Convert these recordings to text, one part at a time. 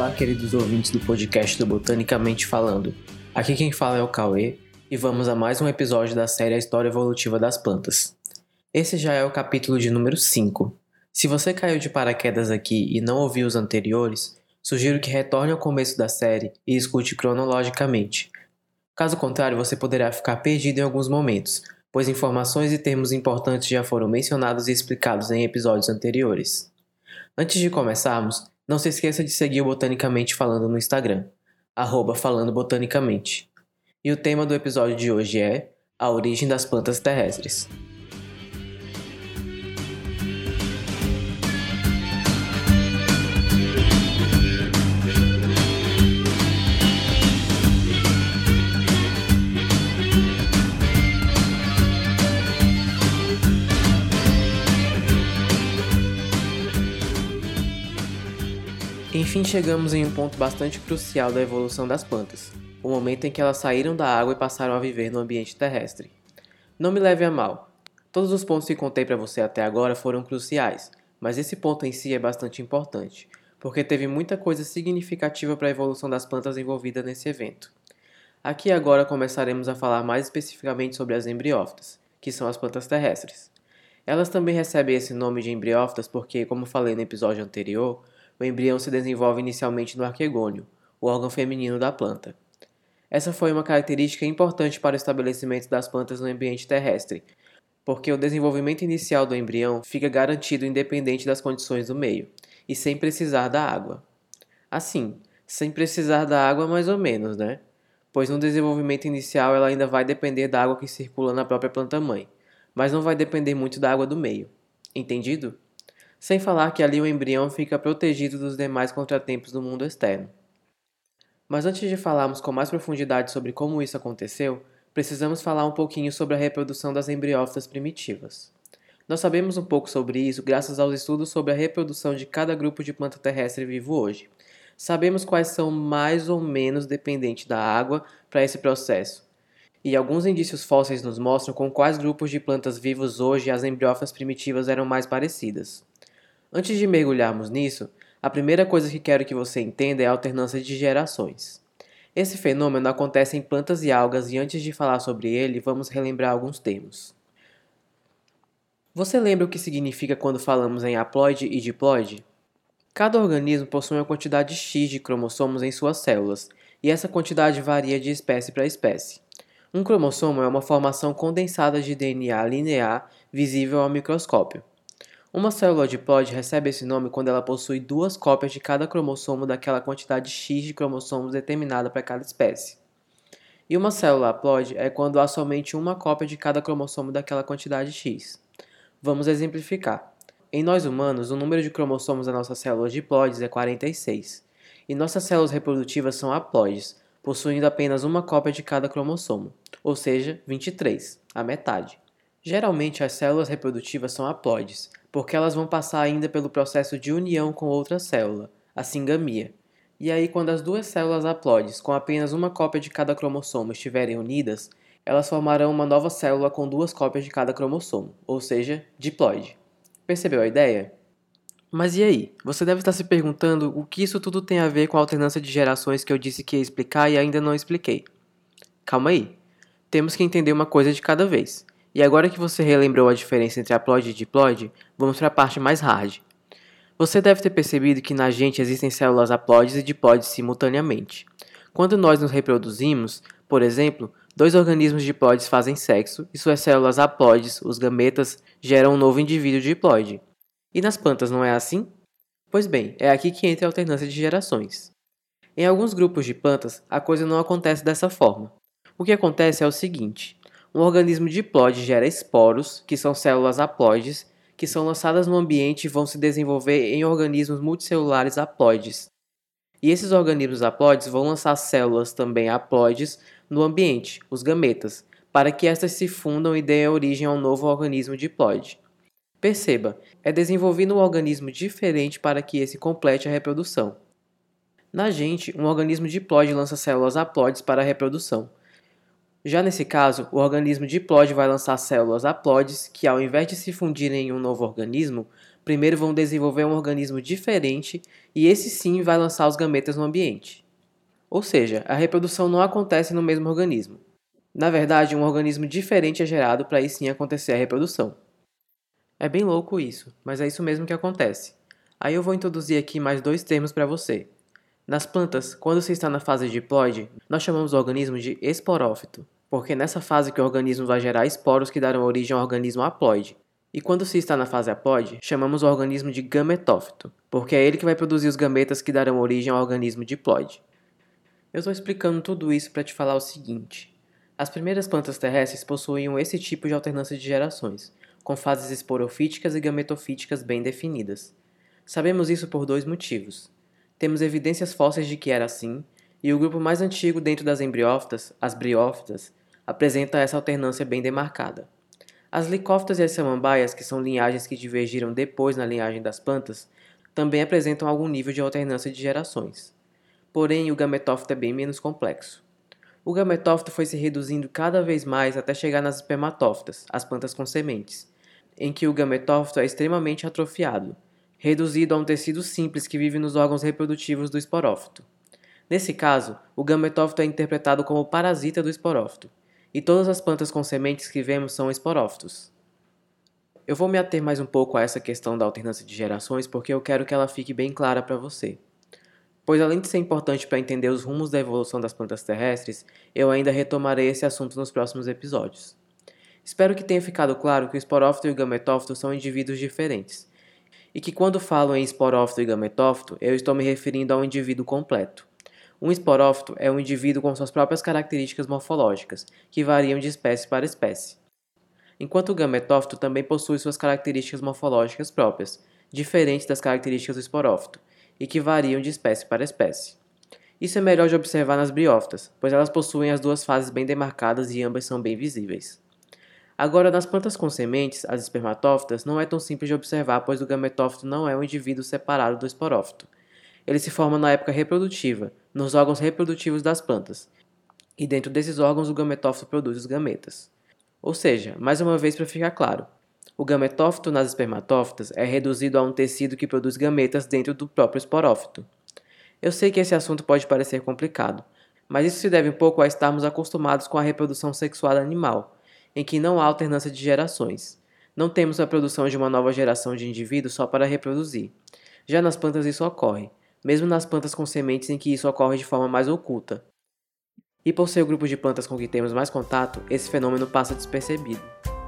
Olá, queridos ouvintes do podcast do Botanicamente Falando. Aqui quem fala é o Cauê e vamos a mais um episódio da série A História Evolutiva das Plantas. Esse já é o capítulo de número 5. Se você caiu de paraquedas aqui e não ouviu os anteriores, sugiro que retorne ao começo da série e escute cronologicamente. Caso contrário, você poderá ficar perdido em alguns momentos, pois informações e termos importantes já foram mencionados e explicados em episódios anteriores. Antes de começarmos, não se esqueça de seguir o Botanicamente Falando no Instagram, @falandobotanicamente. E o tema do episódio de hoje é a origem das plantas terrestres. Enfim, chegamos em um ponto bastante crucial da evolução das plantas, o momento em que elas saíram da água e passaram a viver no ambiente terrestre. Não me leve a mal, todos os pontos que contei para você até agora foram cruciais, mas esse ponto em si é bastante importante, porque teve muita coisa significativa para a evolução das plantas envolvida nesse evento. Aqui agora começaremos a falar mais especificamente sobre as embriófitas, que são as plantas terrestres. Elas também recebem esse nome de embriófitas porque, como falei no episódio anterior, o embrião se desenvolve inicialmente no arquegônio, o órgão feminino da planta. Essa foi uma característica importante para o estabelecimento das plantas no ambiente terrestre, porque o desenvolvimento inicial do embrião fica garantido independente das condições do meio, e sem precisar da água. Assim, sem precisar da água mais ou menos, né? Pois no desenvolvimento inicial ela ainda vai depender da água que circula na própria planta-mãe, mas não vai depender muito da água do meio. Entendido? Sem falar que ali o embrião fica protegido dos demais contratempos do mundo externo. Mas antes de falarmos com mais profundidade sobre como isso aconteceu, precisamos falar um pouquinho sobre a reprodução das embriófitas primitivas. Nós sabemos um pouco sobre isso graças aos estudos sobre a reprodução de cada grupo de planta terrestre vivo hoje. Sabemos quais são mais ou menos dependentes da água para esse processo. E alguns indícios fósseis nos mostram com quais grupos de plantas vivos hoje as embriófitas primitivas eram mais parecidas. Antes de mergulharmos nisso, a primeira coisa que quero que você entenda é a alternância de gerações. Esse fenômeno acontece em plantas e algas e antes de falar sobre ele, vamos relembrar alguns termos. Você lembra o que significa quando falamos em haploide e diploide? Cada organismo possui uma quantidade X de cromossomos em suas células, e essa quantidade varia de espécie para espécie. Um cromossomo é uma formação condensada de DNA linear visível ao microscópio. Uma célula diploide recebe esse nome quando ela possui 2 cópias de cada cromossomo daquela quantidade X de cromossomos determinada para cada espécie. E uma célula haploide é quando há somente uma cópia de cada cromossomo daquela quantidade X. Vamos exemplificar. Em nós humanos, o número de cromossomos das nossas células diploides é 46, e nossas células reprodutivas são haploides, possuindo apenas uma cópia de cada cromossomo, ou seja, 23, a metade. Geralmente as células reprodutivas são haploides, porque elas vão passar ainda pelo processo de união com outra célula, a singamia. E aí, quando as duas células haploides, com apenas uma cópia de cada cromossomo, estiverem unidas, elas formarão uma nova célula com 2 cópias de cada cromossomo, ou seja, diploide. Percebeu a ideia? Mas e aí? Você deve estar se perguntando o que isso tudo tem a ver com a alternância de gerações que eu disse que ia explicar e ainda não expliquei. Calma aí. Temos que entender uma coisa de cada vez. E agora que você relembrou a diferença entre haploide e diploide, vamos para a parte mais hard. Você deve ter percebido que na gente existem células haploides e diploides simultaneamente. Quando nós nos reproduzimos, por exemplo, 2 organismos diploides fazem sexo e suas células haploides, os gametas, geram um novo indivíduo diploide. E nas plantas não é assim? Pois bem, é aqui que entra a alternância de gerações. Em alguns grupos de plantas, a coisa não acontece dessa forma. O que acontece é o seguinte: um organismo diploide gera esporos, que são células haploides, que são lançadas no ambiente e vão se desenvolver em organismos multicelulares haploides. E esses organismos haploides vão lançar células também haploides no ambiente, os gametas, para que estas se fundam e deem origem a um novo organismo diploide. Perceba, é desenvolvido um organismo diferente para que esse complete a reprodução. Na gente, um organismo diploide lança células haploides para a reprodução. Já nesse caso, o organismo diploide vai lançar células haploides que, ao invés de se fundirem em um novo organismo, primeiro vão desenvolver um organismo diferente e esse sim vai lançar os gametas no ambiente. Ou seja, a reprodução não acontece no mesmo organismo. Na verdade, um organismo diferente é gerado para aí sim acontecer a reprodução. É bem louco isso, mas é isso mesmo que acontece. Aí eu vou introduzir aqui mais dois termos para você. Nas plantas, quando se está na fase diploide, nós chamamos o organismo de esporófito, porque é nessa fase que o organismo vai gerar esporos que darão origem ao organismo haploide. E quando se está na fase haploide, chamamos o organismo de gametófito, porque é ele que vai produzir os gametas que darão origem ao organismo diploide. Eu estou explicando tudo isso para te falar o seguinte. As primeiras plantas terrestres possuíam esse tipo de alternância de gerações, com fases esporofíticas e gametofíticas bem definidas. Sabemos isso por dois motivos. Temos evidências fósseis de que era assim, e o grupo mais antigo dentro das embriófitas, as briófitas, apresenta essa alternância bem demarcada. As licófitas e as samambaias, que são linhagens que divergiram depois na linhagem das plantas, também apresentam algum nível de alternância de gerações. Porém, o gametófito é bem menos complexo. O gametófito foi se reduzindo cada vez mais até chegar nas espermatófitas, as plantas com sementes, em que o gametófito é extremamente atrofiado, reduzido a um tecido simples que vive nos órgãos reprodutivos do esporófito. Nesse caso, o gametófito é interpretado como parasita do esporófito, e todas as plantas com sementes que vemos são esporófitos. Eu vou me ater mais um pouco a essa questão da alternância de gerações porque eu quero que ela fique bem clara para você. Pois além de ser importante para entender os rumos da evolução das plantas terrestres, eu ainda retomarei esse assunto nos próximos episódios. Espero que tenha ficado claro que o esporófito e o gametófito são indivíduos diferentes, e que quando falo em esporófito e gametófito, eu estou me referindo a um indivíduo completo. Um esporófito é um indivíduo com suas próprias características morfológicas, que variam de espécie para espécie. Enquanto o gametófito também possui suas características morfológicas próprias, diferentes das características do esporófito, e que variam de espécie para espécie. Isso é melhor de observar nas briófitas, pois elas possuem as duas fases bem demarcadas e ambas são bem visíveis. Agora, nas plantas com sementes, as espermatófitas, não é tão simples de observar, pois o gametófito não é um indivíduo separado do esporófito. Ele se forma na época reprodutiva, nos órgãos reprodutivos das plantas, e dentro desses órgãos o gametófito produz os gametas. Ou seja, mais uma vez para ficar claro, o gametófito nas espermatófitas é reduzido a um tecido que produz gametas dentro do próprio esporófito. Eu sei que esse assunto pode parecer complicado, mas isso se deve um pouco a estarmos acostumados com a reprodução sexual animal, em que não há alternância de gerações. Não temos a produção de uma nova geração de indivíduos só para reproduzir. Já nas plantas isso ocorre, mesmo nas plantas com sementes em que isso ocorre de forma mais oculta. E por ser o grupo de plantas com que temos mais contato, esse fenômeno passa despercebido.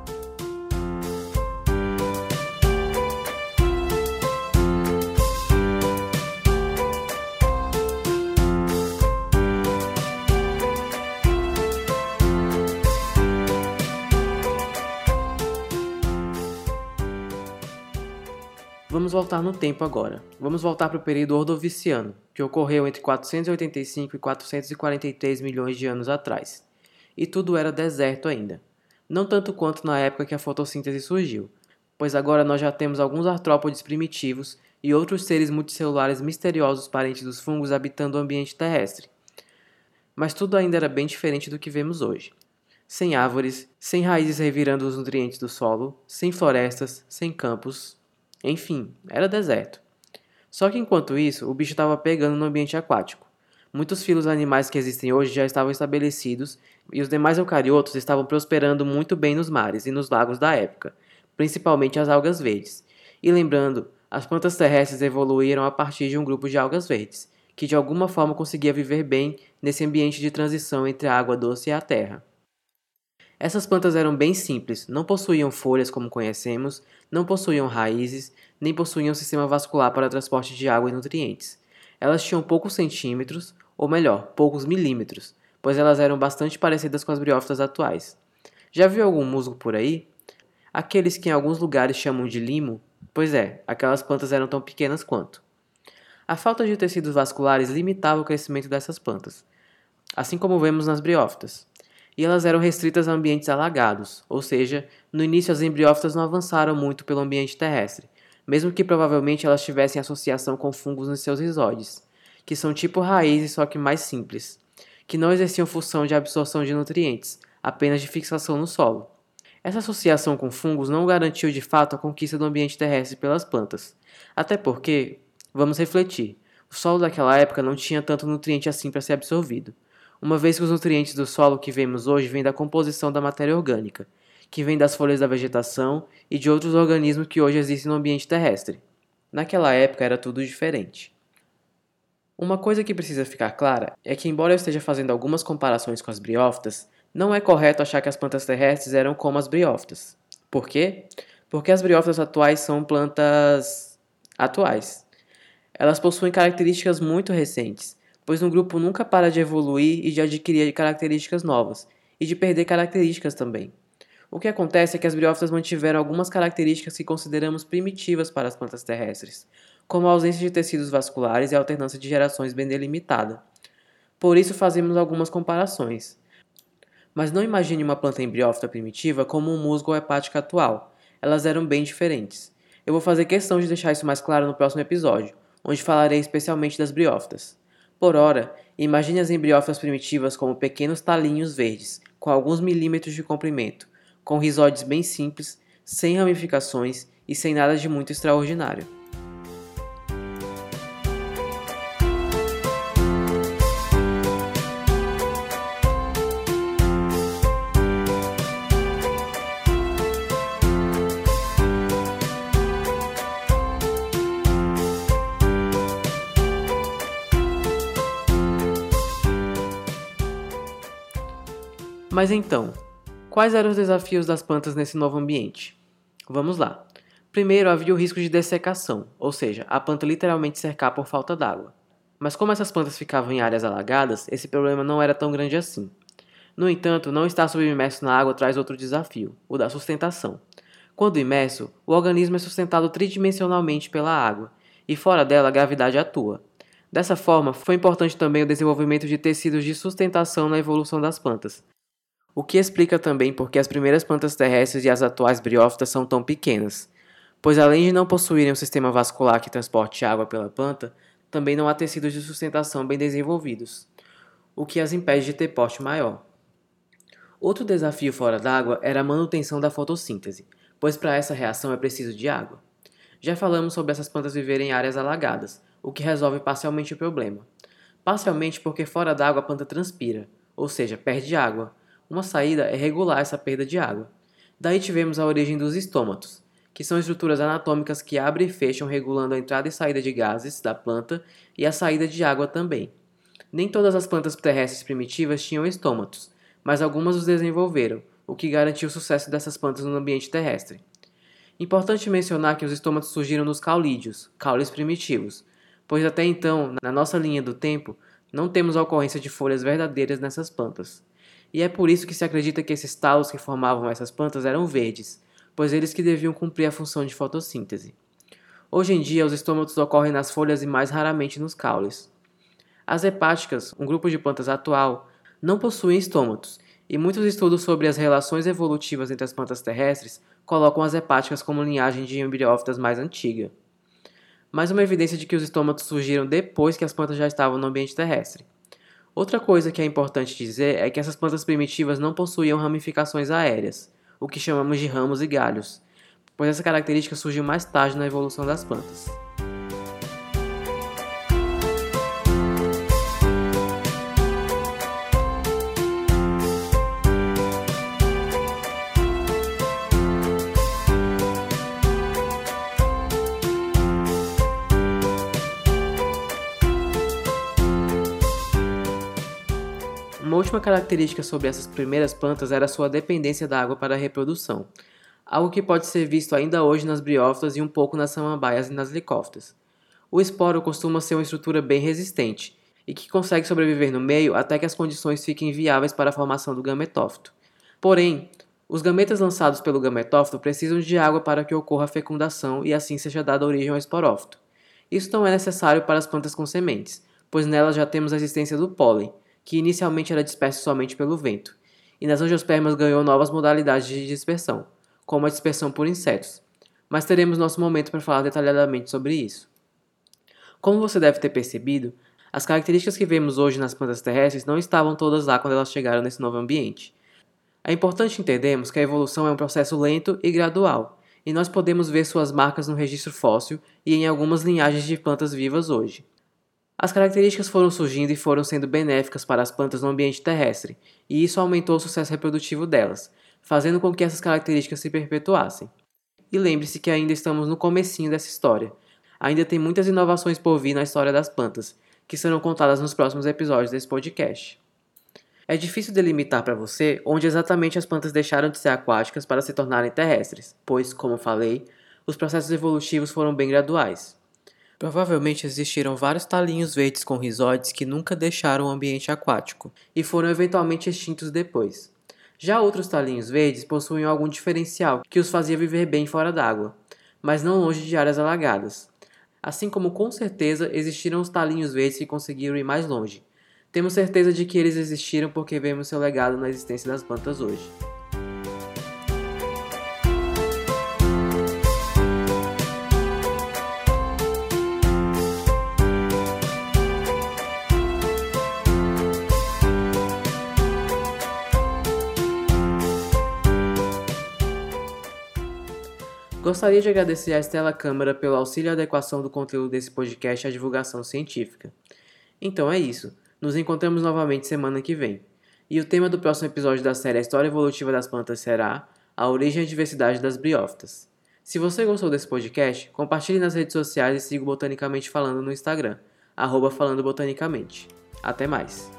Vamos voltar no tempo agora. Vamos voltar para o período Ordoviciano, que ocorreu entre 485 e 443 milhões de anos atrás. E tudo era deserto ainda. Não tanto quanto na época que a fotossíntese surgiu, pois agora nós já temos alguns artrópodes primitivos e outros seres multicelulares misteriosos parentes dos fungos habitando o ambiente terrestre. Mas tudo ainda era bem diferente do que vemos hoje. Sem árvores, sem raízes revirando os nutrientes do solo, sem florestas, sem campos. Enfim, era deserto. Só que enquanto isso, o bicho estava pegando no ambiente aquático. Muitos filos animais que existem hoje já estavam estabelecidos e os demais eucariotos estavam prosperando muito bem nos mares e nos lagos da época, principalmente as algas verdes. E lembrando, as plantas terrestres evoluíram a partir de um grupo de algas verdes, que de alguma forma conseguia viver bem nesse ambiente de transição entre a água doce e a terra. Essas plantas eram bem simples, não possuíam folhas como conhecemos, não possuíam raízes, nem possuíam sistema vascular para transporte de água e nutrientes. Elas tinham poucos centímetros, ou melhor, poucos milímetros, pois elas eram bastante parecidas com as briófitas atuais. Já viu algum musgo por aí? Aqueles que em alguns lugares chamam de limo? Pois é, aquelas plantas eram tão pequenas quanto. A falta de tecidos vasculares limitava o crescimento dessas plantas, assim como vemos nas briófitas. E elas eram restritas a ambientes alagados, ou seja, no início as embriófitas não avançaram muito pelo ambiente terrestre, mesmo que provavelmente elas tivessem associação com fungos nos seus rizóides, que são tipo raízes só que mais simples, que não exerciam função de absorção de nutrientes, apenas de fixação no solo. Essa associação com fungos não garantiu de fato a conquista do ambiente terrestre pelas plantas. Até porque, vamos refletir, o solo daquela época não tinha tanto nutriente assim para ser absorvido, uma vez que os nutrientes do solo que vemos hoje vêm da composição da matéria orgânica, que vem das folhas da vegetação e de outros organismos que hoje existem no ambiente terrestre. Naquela época era tudo diferente. Uma coisa que precisa ficar clara é que, embora eu esteja fazendo algumas comparações com as briófitas, não é correto achar que as plantas terrestres eram como as briófitas. Por quê? Porque as briófitas atuais são plantas atuais. Elas possuem características muito recentes, pois um grupo nunca para de evoluir e de adquirir características novas, e de perder características também. O que acontece é que as briófitas mantiveram algumas características que consideramos primitivas para as plantas terrestres, como a ausência de tecidos vasculares e a alternância de gerações bem delimitada. Por isso fazemos algumas comparações. Mas não imagine uma planta embriófita primitiva como um musgo ou hepática atual. Elas eram bem diferentes. Eu vou fazer questão de deixar isso mais claro no próximo episódio, onde falarei especialmente das briófitas. Por ora, imagine as embriófitas primitivas como pequenos talinhos verdes, com alguns milímetros de comprimento, com rizóides bem simples, sem ramificações e sem nada de muito extraordinário. Mas então, quais eram os desafios das plantas nesse novo ambiente? Vamos lá. Primeiro, havia o risco de dessecação, ou seja, a planta literalmente secar por falta d'água. Mas como essas plantas ficavam em áreas alagadas, esse problema não era tão grande assim. No entanto, não estar submerso na água traz outro desafio, o da sustentação. Quando imerso, o organismo é sustentado tridimensionalmente pela água, e fora dela a gravidade atua. Dessa forma, foi importante também o desenvolvimento de tecidos de sustentação na evolução das plantas, o que explica também por que as primeiras plantas terrestres e as atuais briófitas são tão pequenas, pois além de não possuírem um sistema vascular que transporte água pela planta, também não há tecidos de sustentação bem desenvolvidos, o que as impede de ter porte maior. Outro desafio fora d'água era a manutenção da fotossíntese, pois para essa reação é preciso de água. Já falamos sobre essas plantas viverem em áreas alagadas, o que resolve parcialmente o problema. Parcialmente porque fora d'água a planta transpira, ou seja, perde água. Uma saída é regular essa perda de água. Daí tivemos a origem dos estômatos, que são estruturas anatômicas que abrem e fecham regulando a entrada e saída de gases da planta e a saída de água também. Nem todas as plantas terrestres primitivas tinham estômatos, mas algumas os desenvolveram, o que garantiu o sucesso dessas plantas no ambiente terrestre. Importante mencionar que os estômatos surgiram nos caulídeos, caules primitivos, pois até então, na nossa linha do tempo, não temos a ocorrência de folhas verdadeiras nessas plantas. E é por isso que se acredita que esses talos que formavam essas plantas eram verdes, pois eles que deviam cumprir a função de fotossíntese. Hoje em dia, os estômatos ocorrem nas folhas e mais raramente nos caules. As hepáticas, um grupo de plantas atual, não possuem estômatos, e muitos estudos sobre as relações evolutivas entre as plantas terrestres colocam as hepáticas como linhagem de embriófitas mais antiga. Mais uma evidência de que os estômatos surgiram depois que as plantas já estavam no ambiente terrestre. Outra coisa que é importante dizer é que essas plantas primitivas não possuíam ramificações aéreas, o que chamamos de ramos e galhos, pois essa característica surgiu mais tarde na evolução das plantas. Uma última característica sobre essas primeiras plantas era a sua dependência da água para a reprodução, algo que pode ser visto ainda hoje nas briófitas e um pouco nas samambaias e nas licófitas. O esporo costuma ser uma estrutura bem resistente e que consegue sobreviver no meio até que as condições fiquem viáveis para a formação do gametófito. Porém, os gametas lançados pelo gametófito precisam de água para que ocorra a fecundação e assim seja dada origem ao esporófito. Isso não é necessário para as plantas com sementes, pois nelas já temos a existência do pólen, que inicialmente era disperso somente pelo vento, e nas angiospermas ganhou novas modalidades de dispersão, como a dispersão por insetos, mas teremos nosso momento para falar detalhadamente sobre isso. Como você deve ter percebido, as características que vemos hoje nas plantas terrestres não estavam todas lá quando elas chegaram nesse novo ambiente. É importante entendermos que a evolução é um processo lento e gradual, e nós podemos ver suas marcas no registro fóssil e em algumas linhagens de plantas vivas hoje. As características foram surgindo e foram sendo benéficas para as plantas no ambiente terrestre, e isso aumentou o sucesso reprodutivo delas, fazendo com que essas características se perpetuassem. E lembre-se que ainda estamos no comecinho dessa história. Ainda tem muitas inovações por vir na história das plantas, que serão contadas nos próximos episódios desse podcast. É difícil delimitar para você onde exatamente as plantas deixaram de ser aquáticas para se tornarem terrestres, pois, como falei, os processos evolutivos foram bem graduais. Provavelmente existiram vários talinhos verdes com rizóides que nunca deixaram o ambiente aquático e foram eventualmente extintos depois. Já outros talinhos verdes possuem algum diferencial que os fazia viver bem fora d'água, mas não longe de áreas alagadas. Assim como com certeza existiram os talinhos verdes que conseguiram ir mais longe. Temos certeza de que eles existiram porque vemos seu legado na existência das plantas hoje. Gostaria de agradecer à Estela Câmara pelo auxílio e adequação do conteúdo desse podcast à divulgação científica. Então é isso. Nos encontramos novamente semana que vem. E o tema do próximo episódio da série A História Evolutiva das Plantas será a origem e a diversidade das briófitas. Se você gostou desse podcast, compartilhe nas redes sociais e siga o Botanicamente Falando no Instagram, @falandobotanicamente. Até mais!